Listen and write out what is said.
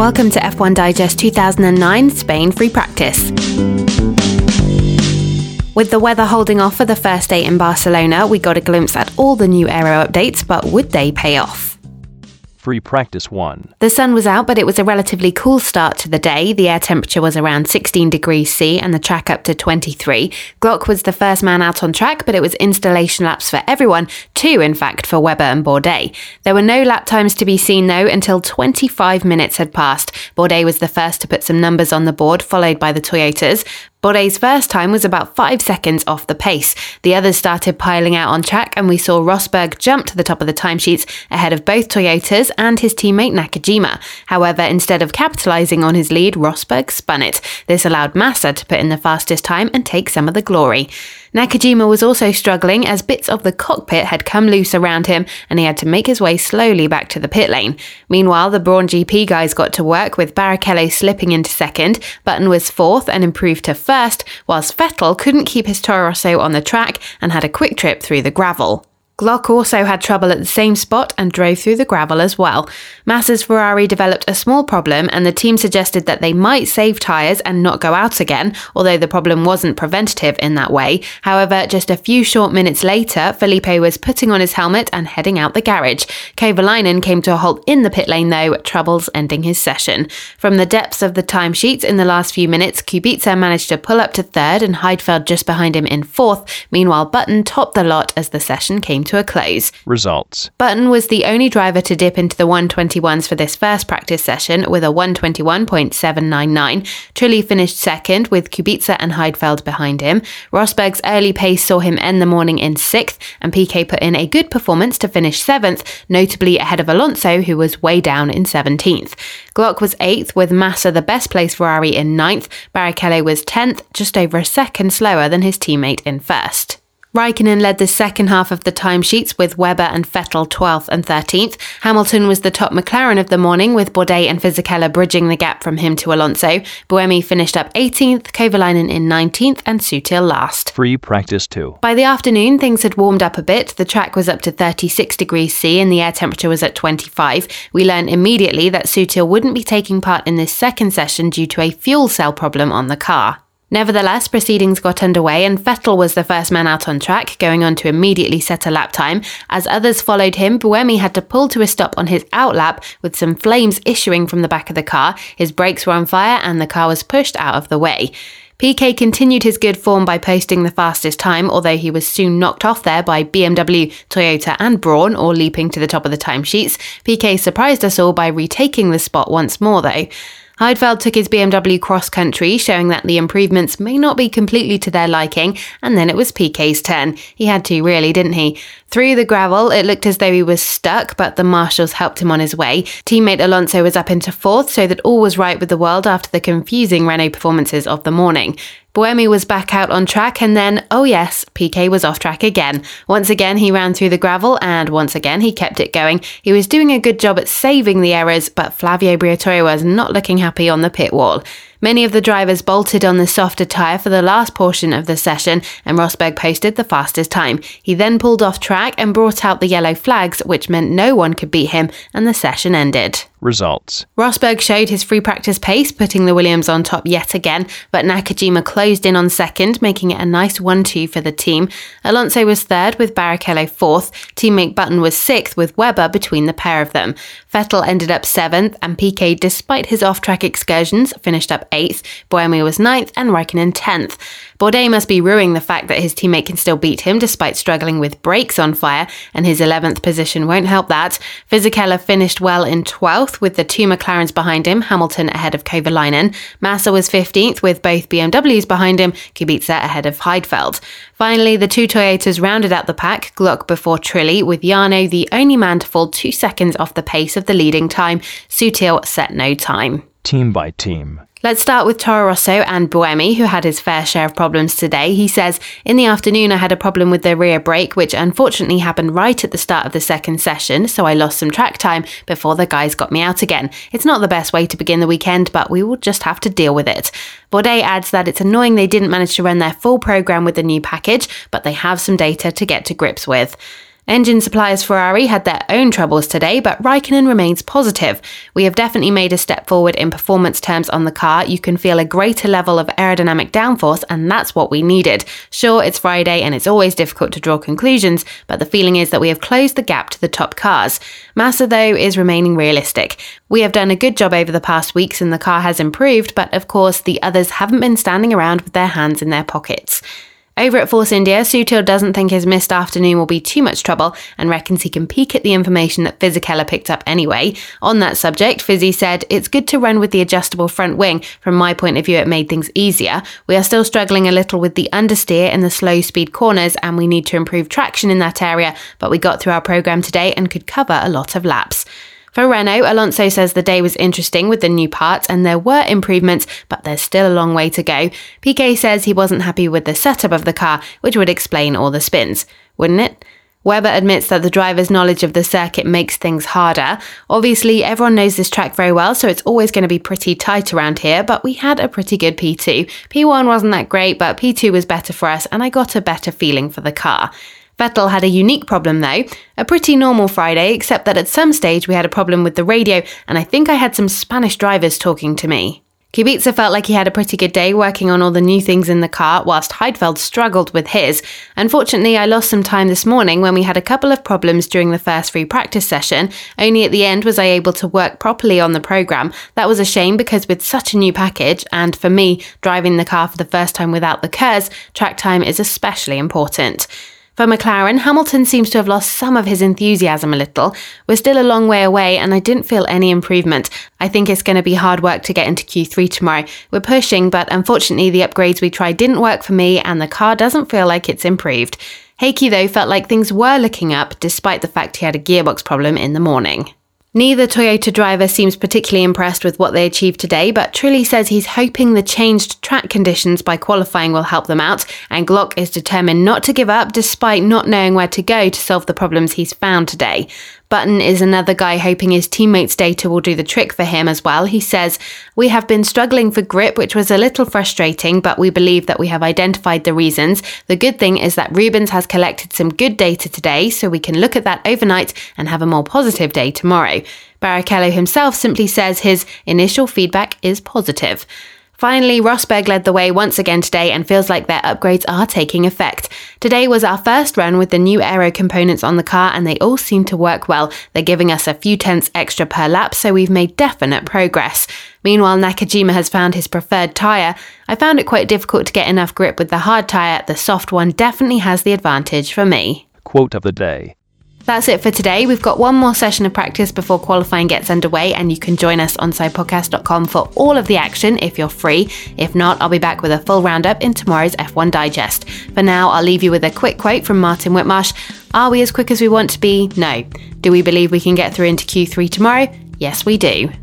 Welcome to F1 Digest 2009 Spain Free Practice. With the weather holding off for the first day in Barcelona, we got a glimpse at all the new aero updates, but would they pay off? Free Practice 1. The sun was out, but it was a relatively cool start to the day. The air temperature was around 16 degrees C and the track up to 23. Glock was the first man out on track, but it was installation laps for everyone, 2 in fact for Webber and Bourdais. There were no lap times to be seen though until 25 minutes had passed. Bourdais was the first to put some numbers on the board, followed by the Toyotas. Bourdais' first time was about 5 seconds off the pace. The others started piling out on track and we saw Rosberg jump to the top of the timesheets ahead of both Toyotas and his teammate Nakajima. However, instead of capitalising on his lead, Rosberg spun it. This allowed Massa to put in the fastest time and take some of the glory. Nakajima was also struggling as bits of the cockpit had come loose around him and he had to make his way slowly back to the pit lane. Meanwhile, the Brawn GP guys got to work with Barrichello slipping into second, Button was fourth and improved to first, whilst Vettel couldn't keep his Toro Rosso on the track and had a quick trip through the gravel. Glock also had trouble at the same spot and drove through the gravel as well. Massa's Ferrari developed a small problem and the team suggested that they might save tyres and not go out again, although the problem wasn't preventative in that way. However, just a few short minutes later, Felipe was putting on his helmet and heading out the garage. Kovalainen came to a halt in the pit lane though, troubles ending his session. From the depths of the timesheets in the last few minutes, Kubica managed to pull up to third and Heidfeld just behind him in fourth. Meanwhile, Button topped the lot as the session came to a close. Results. Button was the only driver to dip into the 121s for this first practice session with a 121.799. Trulli finished second with Kubica and Heidfeld behind him. Rosberg's early pace saw him end the morning in 6th and Piquet put in a good performance to finish 7th, notably ahead of Alonso who was way down in 17th. Glock was 8th with Massa the best placed Ferrari in 9th. Barrichello was 10th, just over a second slower than his teammate in 1st. Raikkonen led the second half of the timesheets with Webber and Vettel 12th and 13th. Hamilton was the top McLaren of the morning with Bourdais and Fisichella bridging the gap from him to Alonso. Buemi finished up 18th, Kovalainen in 19th and Sutil last. Free Practice 2. By the afternoon, things had warmed up a bit. The track was up to 36 degrees C and the air temperature was at 25. We learned immediately that Sutil wouldn't be taking part in this second session due to a fuel cell problem on the car. Nevertheless, proceedings got underway and Vettel was the first man out on track, going on to immediately set a lap time. As others followed him, Buemi had to pull to a stop on his outlap with some flames issuing from the back of the car. His brakes were on fire and the car was pushed out of the way. Piquet continued his good form by posting the fastest time, although he was soon knocked off there by BMW, Toyota and Brawn, all leaping to the top of the timesheets. Piquet surprised us all by retaking the spot once more though. Heidfeld took his BMW cross-country, showing that the improvements may not be completely to their liking, and then it was Piquet's turn. He had to really, didn't he? Through the gravel, it looked as though he was stuck, but the marshals helped him on his way. Teammate Alonso was up into 4th, so that all was right with the world after the confusing Renault performances of the morning. Buemi was back out on track and then, oh yes, Piquet was off track again. Once again he ran through the gravel and once again he kept it going. He was doing a good job at saving the errors, but Flavio Briatore was not looking happy on the pit wall. Many of the drivers bolted on the softer tyre for the last portion of the session and Rosberg posted the fastest time. He then pulled off track and brought out the yellow flags, which meant no one could beat him and the session ended. Results. Rosberg showed his free practice pace, putting the Williams on top yet again, but Nakajima closed in on second, making it a nice 1-2 for the team. Alonso was third with Barrichello 4th. Teammate Button was 6th with Webber between the pair of them. Vettel ended up 7th and Piquet, despite his off-track excursions, finished up 8th. Buemi was 9th and Raikkonen 10th. Bourdais must be rueing the fact that his teammate can still beat him despite struggling with brakes on fire, and his 11th position won't help that. Fisichella finished well in 12th with the 2 McLarens behind him, Hamilton ahead of Kovalainen. Massa was 15th with both BMWs behind him, Kubica ahead of Heidfeld. Finally, the 2 Toyotas rounded out the pack, Glock before Trulli, with Jarno the only man to fall 2 seconds off the pace of the leading time. Sutil set no time. Team by team. Let's start with Toro Rosso and Buemi, who had his fair share of problems today. He says, in the afternoon I had a problem with the rear brake, which unfortunately happened right at the start of the second session, so I lost some track time before the guys got me out again. It's not the best way to begin the weekend, but we will just have to deal with it. Bourdais adds that it's annoying they didn't manage to run their full programme with the new package, but they have some data to get to grips with. Engine suppliers Ferrari had their own troubles today, but Raikkonen remains positive. We have definitely made a step forward in performance terms on the car. You can feel a greater level of aerodynamic downforce, and that's what we needed. Sure, it's Friday and it's always difficult to draw conclusions, but the feeling is that we have closed the gap to the top cars. Massa, though, is remaining realistic. We have done a good job over the past weeks and the car has improved, but of course the others haven't been standing around with their hands in their pockets. Over at Force India, Sutil doesn't think his missed afternoon will be too much trouble and reckons he can peek at the information that Fisichella picked up anyway. On that subject, Fizzy said, "It's good to run with the adjustable front wing. From my point of view, it made things easier. We are still struggling a little with the understeer in the slow speed corners and we need to improve traction in that area, but we got through our programme today and could cover a lot of laps." For Renault, Alonso says the day was interesting with the new parts and there were improvements, but there's still a long way to go. Piquet says he wasn't happy with the setup of the car, which would explain all the spins. Wouldn't it? Webber admits that the driver's knowledge of the circuit makes things harder. Obviously, everyone knows this track very well, so it's always going to be pretty tight around here, but we had a pretty good P2. P1 wasn't that great, but P2 was better for us, and I got a better feeling for the car. Vettel had a unique problem though, a pretty normal Friday, except that at some stage we had a problem with the radio, and I think I had some Spanish drivers talking to me. Kubica felt like he had a pretty good day working on all the new things in the car, whilst Heidfeld struggled with his. Unfortunately, I lost some time this morning when we had a couple of problems during the first free practice session. Only at the end was I able to work properly on the programme. That was a shame because with such a new package, and for me, driving the car for the first time without the KERS, track time is especially important. For McLaren, Hamilton seems to have lost some of his enthusiasm a little. We're still a long way away and I didn't feel any improvement. I think it's going to be hard work to get into Q3 tomorrow. We're pushing, but unfortunately the upgrades we tried didn't work for me and the car doesn't feel like it's improved. Heikki, though, felt like things were looking up despite the fact he had a gearbox problem in the morning. Neither Toyota driver seems particularly impressed with what they achieved today, but Trulli says he's hoping the changed track conditions by qualifying will help them out, and Glock is determined not to give up despite not knowing where to go to solve the problems he's found today. Button is another guy hoping his teammates' data will do the trick for him as well. He says, "We have been struggling for grip, which was a little frustrating, but we believe that we have identified the reasons. The good thing is that Rubens has collected some good data today, so we can look at that overnight and have a more positive day tomorrow." Barrichello himself simply says his initial feedback is positive. Finally, Rosberg led the way once again today and feels like their upgrades are taking effect. Today was our first run with the new aero components on the car and they all seem to work well. They're giving us a few tenths extra per lap, so we've made definite progress. Meanwhile, Nakajima has found his preferred tyre. I found it quite difficult to get enough grip with the hard tyre. The soft one definitely has the advantage for me. Quote of the day. That's it for today. We've got one more session of practice before qualifying gets underway, and you can join us on sidepodcast.com for all of the action if you're free. If not, I'll be back with a full roundup in tomorrow's F1 Digest. For now, I'll leave you with a quick quote from Martin Whitmarsh. Are we as quick as we want to be? No. Do we believe we can get through into Q3 tomorrow? Yes, we do.